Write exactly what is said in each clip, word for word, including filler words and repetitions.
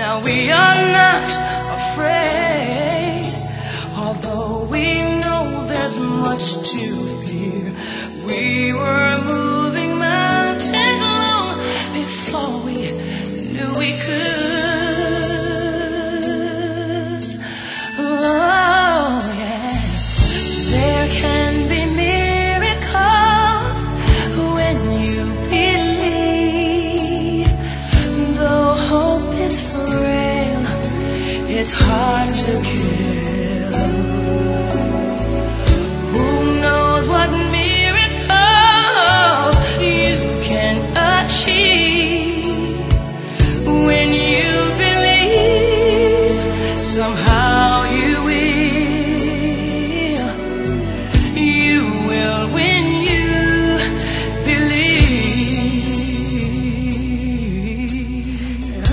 Now we are not afraid, although we know there's much to fear. We were moving mountains long before we knew we could. Oh yes, there can be miracles when you believe. Though hope is frail, it's hard to kill. Who knows what miracles you can achieve when you believe? Somehow you will. You will when you believe.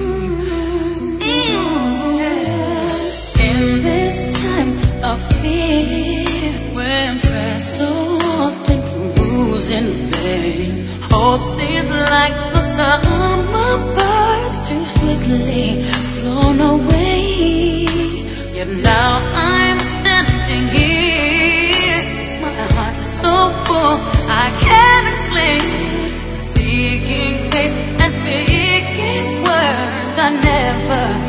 In this time of fear, when prayer so often proves in vain, hope seems like the summer birds too swiftly flown away. Yet now I'm standing here, my heart's so full I can't explain, seeking faith and speaking words I never